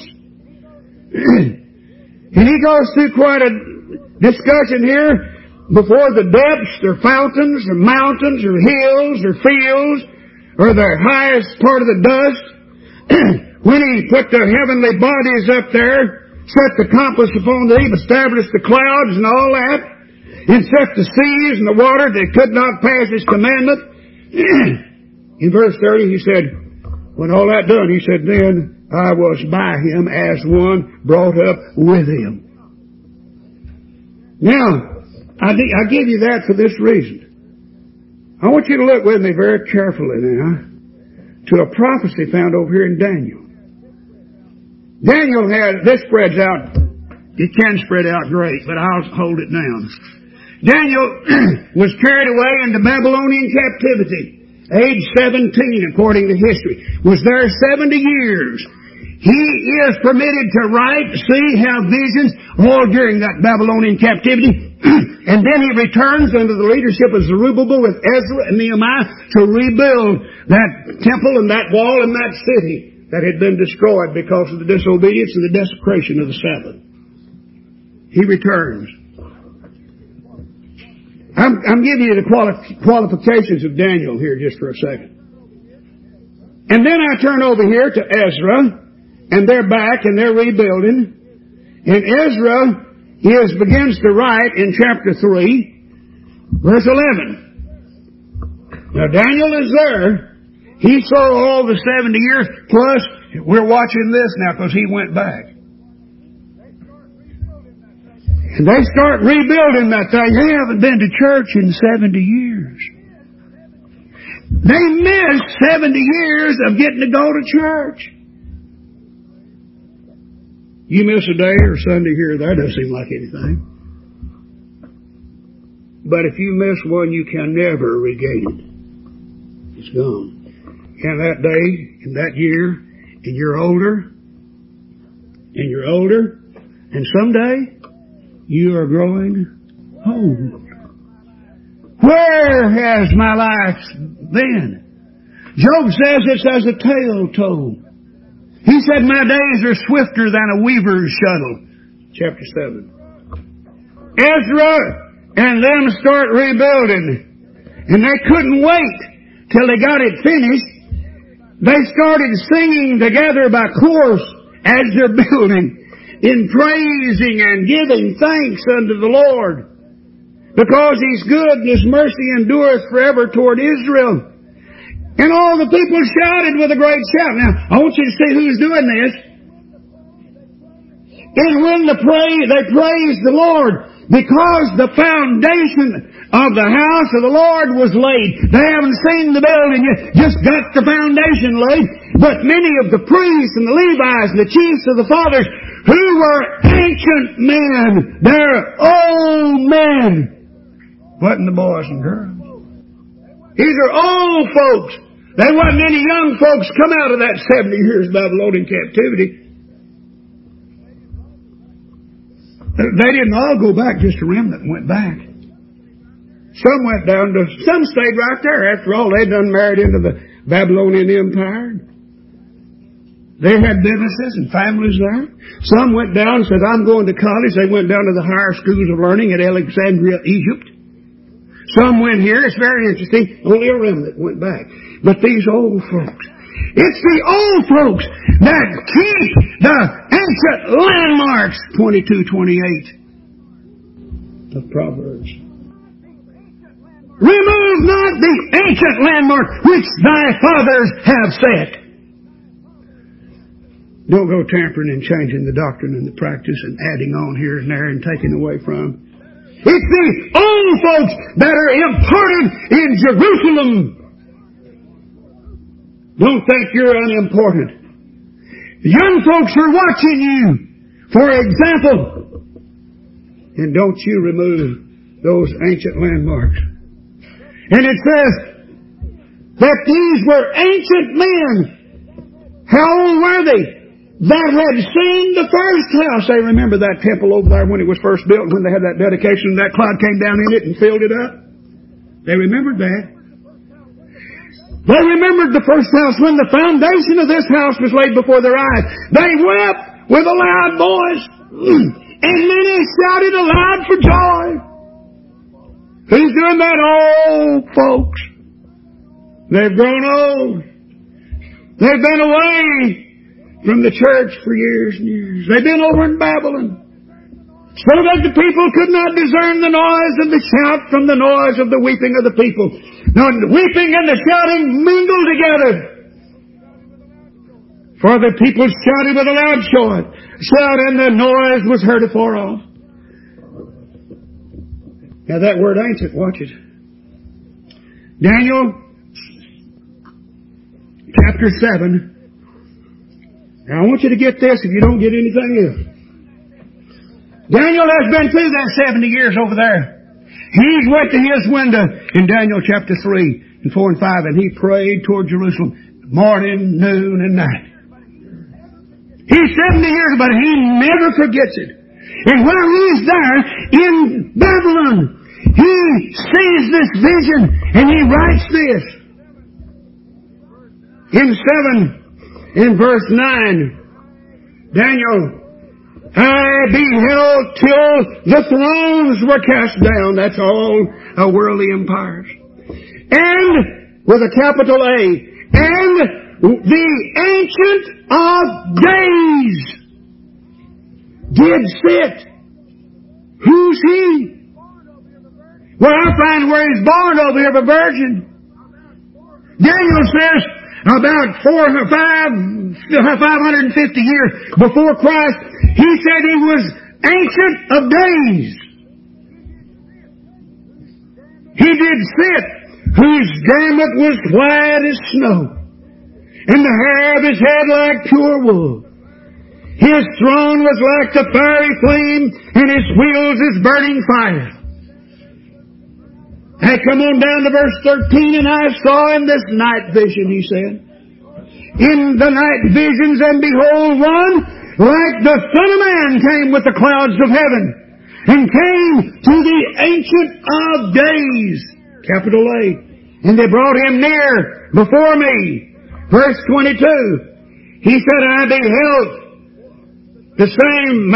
And he goes through quite a discussion here. Before the depths, or fountains, or mountains, or hills, or fields, or the highest part of the dust. when He put the heavenly bodies up there, set the compass upon the deep, established the clouds and all that, and set the seas and the water that could not pass His commandment. In verse 30, He said, when all that done, He said, then I was by Him as one brought up with Him. Now, I give you that for this reason. I want you to look with me very carefully now to a prophecy found over here in Daniel. Daniel had, this spreads out, it can spread out great, but I'll hold it down. Daniel was carried away into Babylonian captivity, age 17 according to history. Was there 70 years. He is permitted to write, see, have visions all during that Babylonian captivity. And then he returns under the leadership of Zerubbabel with Ezra and Nehemiah to rebuild that temple and that wall and that city that had been destroyed because of the disobedience and the desecration of the Sabbath. He returns. I'm giving you the qualifications of Daniel here just for a second. And then I turn over here to Ezra, and they're back and they're rebuilding. And Ezra begins to write in chapter 3, verse 11. Now Daniel is there. He saw all the 70 years, plus we're watching this now because he went back. And they start rebuilding that thing. They haven't been to church in 70 years. They missed 70 years of getting to go to church. You miss a day or Sunday here, that doesn't seem like anything. But if you miss one, you can never regain it. It's gone. And that day, and that year, and you're older, and someday, you are growing old. Where has my life been? Job says it's as a tale told. He said, my days are swifter than a weaver's shuttle. Chapter 7. Ezra and them start rebuilding. And they couldn't wait till they got it finished. They started singing together by chorus as they're building, in praising and giving thanks unto the Lord, because He's good and His mercy endureth forever toward Israel. And all the people shouted with a great shout. Now, I want you to see who's doing this. And when they praised the Lord, because the foundation of the house of the Lord was laid. They haven't seen the building yet, just got the foundation laid. But many of the priests and the Levites and the chiefs of the fathers, who were ancient men, they're old men, wasn't the boys and girls. These are old folks. There wasn't any young folks come out of that 70 years of Babylonian captivity. They didn't all go back, just a remnant went back. Some went down to, some stayed right there. After all, they'd done married into the Babylonian Empire. They had businesses and families there. Some went down and said, I'm going to college. They went down to the higher schools of learning at Alexandria, Egypt. Some went here. It's very interesting. Only a remnant went back. But these old folks, it's the old folks that keep the ancient landmarks. 22:28 of Proverbs. Remove not the ancient landmark which thy fathers have set. Don't go tampering and changing the doctrine and the practice and adding on here and there and taking away from. It's the old folks that are important in Jerusalem. Don't think you're unimportant. Young folks are watching you, for example. And don't you remove those ancient landmarks. And it says that these were ancient men. How old were they? That had seen the first house. They remember that temple over there when it was first built, when they had that dedication, and that cloud came down in it and filled it up. They remembered that. They remembered the first house when the foundation of this house was laid before their eyes. They wept with a loud voice, and many shouted aloud for joy. Who's doing that? Old folks. They've grown old. They've been away. from the church for years and years. They've been over in Babylon, so that the people could not discern the noise of the shout from the noise of the weeping of the people. Now, the weeping and the shouting mingled together. For the people shouted with a loud shout, and the noise was heard afar off. Now that word ancient, watch it. Daniel chapter 7. Now I want you to get this if you don't get anything else. Daniel has been through that 70 years over there. He's went to his window in Daniel chapter 3 and 4 and 5, and he prayed toward Jerusalem morning, noon, and night. He's 70 years, but he never forgets it. And while he's there in Babylon, he sees this vision, and he writes this. In 7, in verse 9, Daniel, I beheld till the thrones were cast down. That's all worldly empires. And, with a capital A, and the Ancient of Days did sit. Who's he? Well, I find where he's born over here of a virgin. Daniel says about 550 years before Christ, he said he was Ancient of Days. He did sit, whose garment was white as snow, and the hair of his head like pure wool. His throne was like the fiery flame, and his wheels as burning fire. I come on down to verse 13, and I saw in this night vision, he said, in the night visions, and behold, one like the Son of Man came with the clouds of heaven, and came to the Ancient of Days, capital A, and they brought him near before me. Verse 22, he said, I beheld the same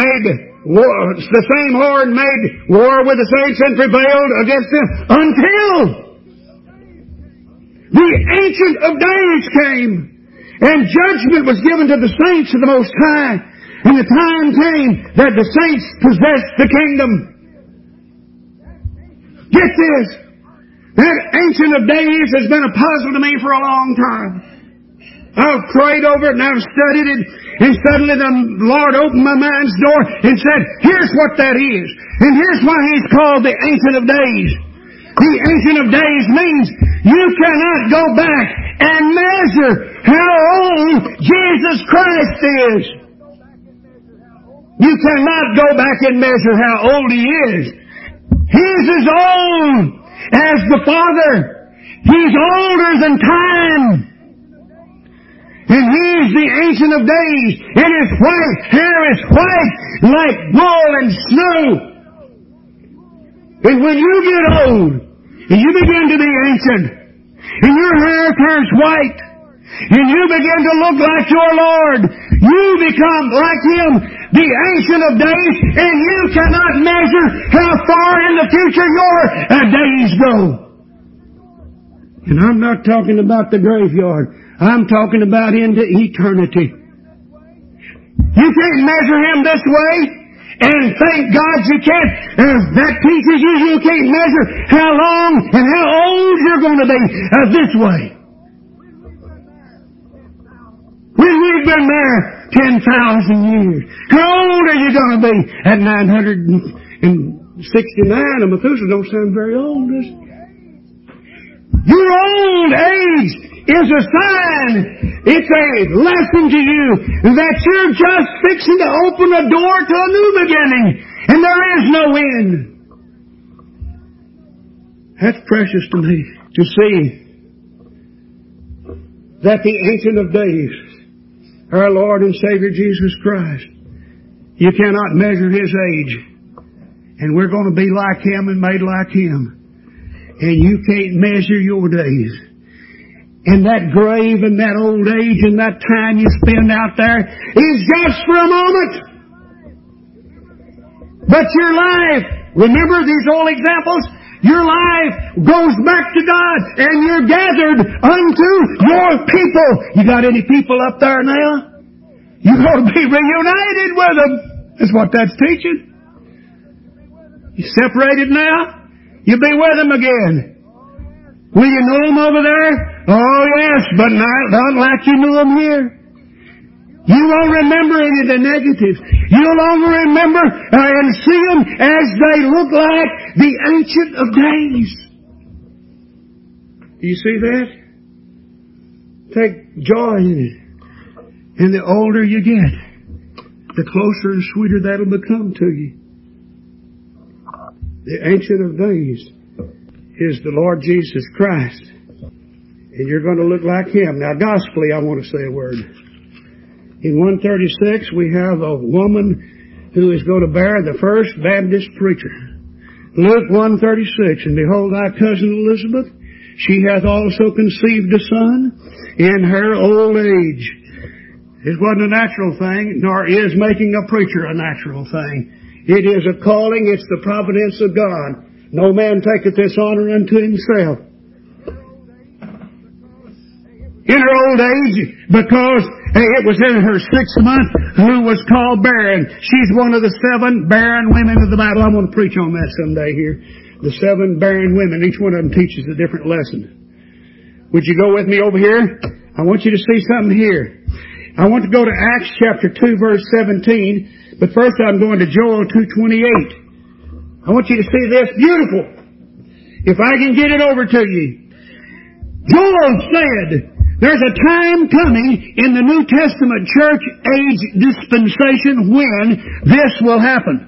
Lord made war with the saints and prevailed against them until the Ancient of Days came, and judgment was given to the saints of the Most High, and the time came that the saints possessed the kingdom. Get this. That Ancient of Days has been a puzzle to me for a long time. I've prayed over it and I've studied it, and suddenly the Lord opened my mind's door and said, here's what that is. And here's why He's called the Ancient of Days. The Ancient of Days means you cannot go back and measure how old Jesus Christ is. You cannot go back and measure how old He is. He's as old as the Father. He's older than time. And He's the Ancient of Days. And His white hair is white like wool and snow. And when you get old, and you begin to be ancient, and your hair turns white, and you begin to look like your Lord, you become like Him, the Ancient of Days, and you cannot measure how far in the future your days go. And I'm not talking about the graveyard. I'm talking about into eternity. You can't measure Him this way and thank God you can't. That teaches you can't measure how long and how old you're going to be this way. When we've been there 10,000 years, how old are you going to be at 969? And Methuselah don't sound very old, does it? Your old age is a sign. It's a lesson to you that you're just fixing to open a door to a new beginning, and there is no end. That's precious to me to see that the Ancient of Days, our Lord and Savior Jesus Christ, you cannot measure His age, and we're going to be like Him and made like Him. And you can't measure your days. And that grave and that old age and that time you spend out there is just for a moment. But your life, remember these old examples? Your life goes back to God, and you're gathered unto your people. You got any people up there now? You ought to be reunited with them. That's what that's teaching. You separated now, you'll be with them again. Will you know them over there? Oh yes, but not like you knew them here. You won't remember any of the negatives. You'll only remember and see them as they look like the Ancient of Days. Do you see that? Take joy in it. And the older you get, the closer and sweeter that'll become to you. The Ancient of Days is the Lord Jesus Christ. And you're going to look like Him. Now, gospelly, I want to say a word. In 136, we have a woman who is going to bear the first Baptist preacher. Luke 1:36, and behold, thy cousin Elizabeth, she hath also conceived a son in her old age. It wasn't a natural thing, nor is making a preacher a natural thing. It is a calling, it's the providence of God. No man taketh this honor unto himself. In her old age, because it was in her 6th month, who was called barren. She's one of the 7 barren women of the Bible. I'm going to preach on that someday here. The 7 barren women. Each one of them teaches a different lesson. Would you go with me over here? I want you to see something here. I want to go to Acts chapter 2 verse 17, but first I'm going to Joel 2:28. I want you to see this. Beautiful. If I can get it over to you. Joel said, there's a time coming in the New Testament church age dispensation when this will happen.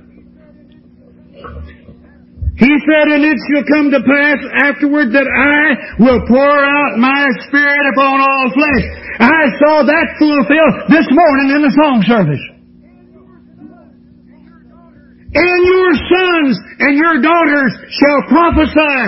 He said, and it shall come to pass afterward that I will pour out my Spirit upon all flesh. I saw that fulfilled this morning in the song service. And your sons and your daughters shall prophesy.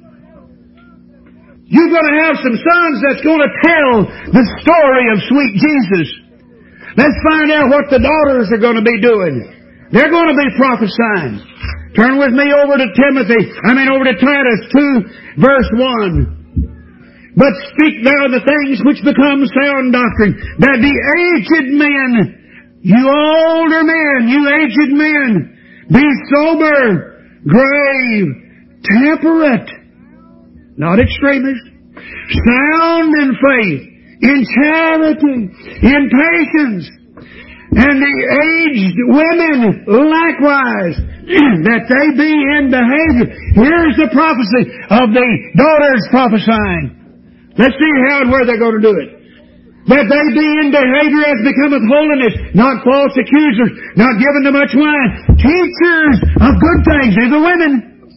You're going to have some sons that's going to tell the story of sweet Jesus. Let's find out what the daughters are going to be doing. They're going to be prophesying. Turn with me over to Titus 2 verse 1. But speak thou the things which become sound doctrine, that the aged men, you older men, you aged men, be sober, grave, temperate, not extremist, sound in faith, in charity, in patience, and the aged women likewise, that they be in behavior. Here's the prophecy of the daughters prophesying. Let's see how and where they're going to do it. That they be in behavior as becometh holiness, not false accusers, not given to much wine, teachers of good things. These are women.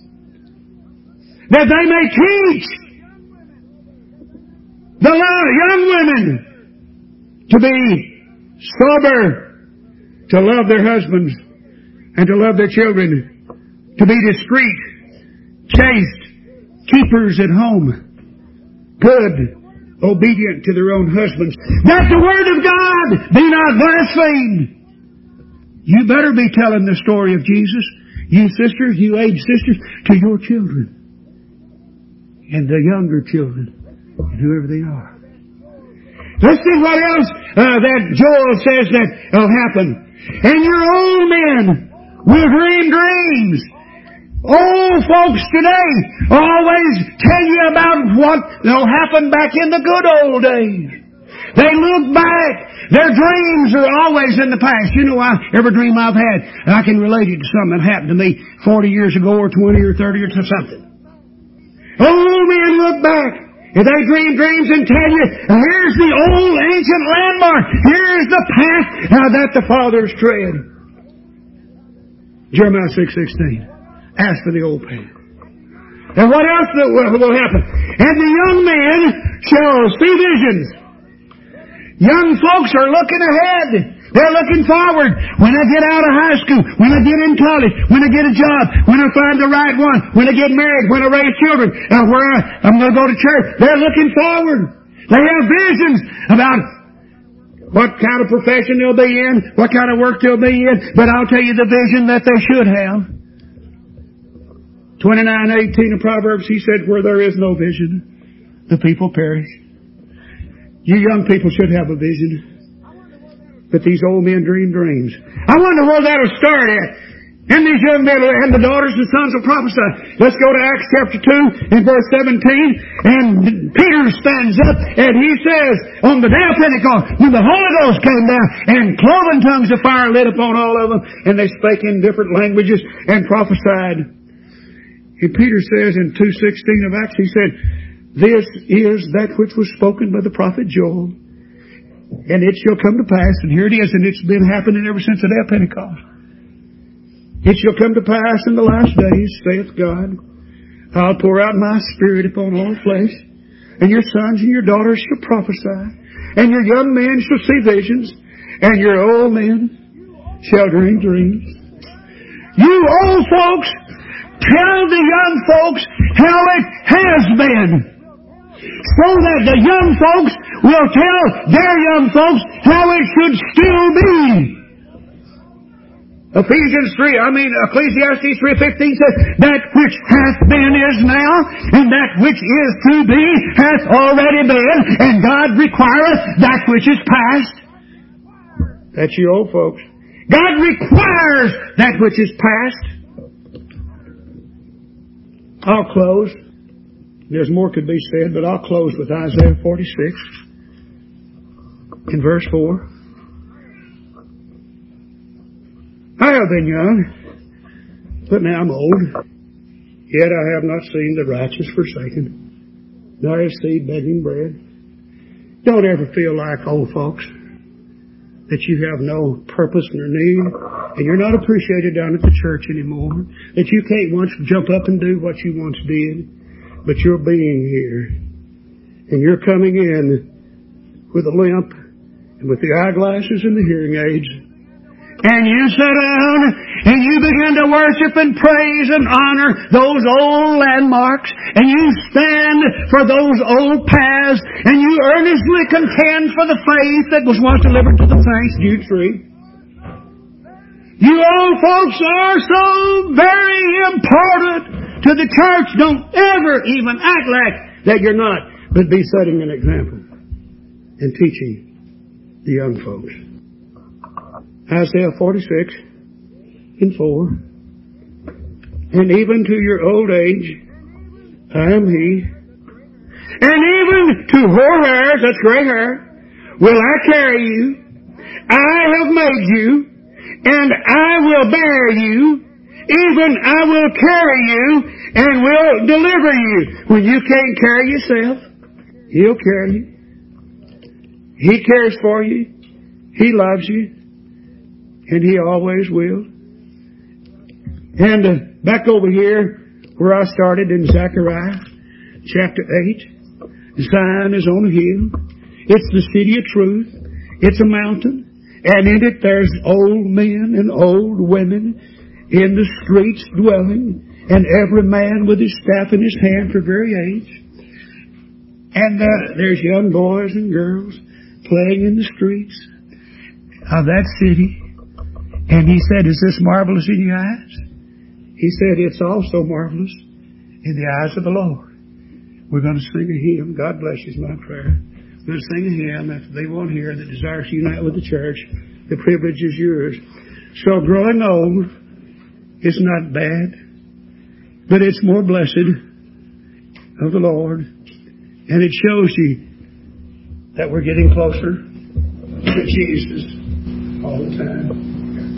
That they may teach the young women to be sober, to love their husbands, and to love their children, to be discreet, chaste, keepers at home, good, obedient to their own husbands, that the word of God be not blasphemed. You better be telling the story of Jesus, you sisters, you aged sisters, to your children and the younger children, and whoever they are. Let's see what else that Joel says that will happen. And your old men will dream dreams. Old folks today always tell you about what will happen back in the good old days. They look back. Their dreams are always in the past. You know, every dream I've had, I can relate it to something that happened to me 40 years ago or 20 or 30 or something. Old men look back. And they dream dreams and tell you, here's the old ancient landmark. Here's the path that the fathers tread. Jeremiah 6:16. Ask for the old path. And what else will happen? And the young men shall see visions. Young folks are looking ahead. They're looking forward. When I get out of high school, when I get in college, when I get a job, when I find the right one, when I get married, when I raise children, where I'm going to go to church. They're looking forward. They have visions about what kind of profession they'll be in, what kind of work they'll be in. But I'll tell you the vision that they should have. 29:18 of Proverbs, he said, where there is no vision, the people perish. You young people should have a vision. But these old men dream dreams. I wonder where that'll start at. And these young men and the daughters and sons will prophesy. Let's go to Acts chapter 2 and verse 17. And Peter stands up and he says, on the day of Pentecost, when the Holy Ghost came down and cloven tongues of fire lit upon all of them, and they spake in different languages and prophesied. And Peter says in 2:16 of Acts, he said, this is that which was spoken by the prophet Joel. And it shall come to pass, and here it is, and it's been happening ever since the day of Pentecost. It shall come to pass in the last days, saith God, I'll pour out my Spirit upon all flesh, and your sons and your daughters shall prophesy, and your young men shall see visions, and your old men shall dream dreams. You old folks, tell the young folks how it has been, so that the young folks will tell their young folks how it should still be. Ecclesiastes 3:15 says, that which hath been is now, and that which is to be hath already been, and God requireth that which is past. That's you old folks. God requires that which is past. I'll close. There's more could be said, but I'll close with Isaiah 46 in verse 4. I have been young, but now I'm old. Yet I have not seen the righteous forsaken, nor his seed begging bread. Don't ever feel like, old folks, that you have no purpose nor need, and you're not appreciated down at the church anymore, that you can't once jump up and do what you once did, but you're being here. And you're coming in with a limp, and with the eyeglasses and the hearing aids, and you sit down and you begin to worship and praise and honor those old landmarks, and you stand for those old paths, and you earnestly contend for the faith that was once delivered to the saints. Jude 3. You old folks are so very important to the church. Don't ever even act like that you're not, but be setting an example and teaching the young folks. Isaiah 46 and 4. And even to your old age, I am He. And even to hoar hairs, that's gray hair, will I carry you. I have made you, and I will bear you. Even I will carry you, and will deliver you. When you can't carry yourself, He'll carry you. He cares for you. He loves you. And He always will. And back over here where I started in Zechariah chapter 8. Zion is on a hill. It's the city of truth. It's a mountain. And in it there's old men and old women in the streets dwelling. And every man with his staff in his hand for very age. And there's young boys and girls playing in the streets of that city. And He said, is this marvelous in your eyes? He said, it's also marvelous in the eyes of the Lord. We're going to sing a hymn. God bless you is my prayer. We're going to sing a hymn. If they won't hear that desires to unite with the church, the privilege is yours. So growing old is not bad, but it's more blessed of the Lord. And it shows you that we're getting closer to Jesus all the time.